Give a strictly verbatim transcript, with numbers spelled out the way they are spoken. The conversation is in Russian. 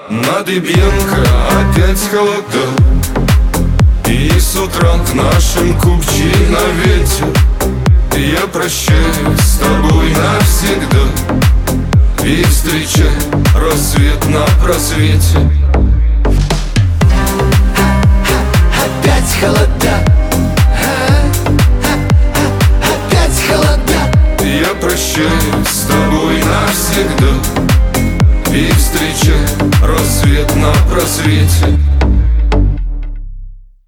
На Дыбенко опять холода, и с утра в нашем купчино ветер. Я прощаюсь с тобой навсегда и встречай рассвет на просвете. Опять холода, опять холода. Я прощаюсь с тобой навсегда и встречай рассвет на просвете.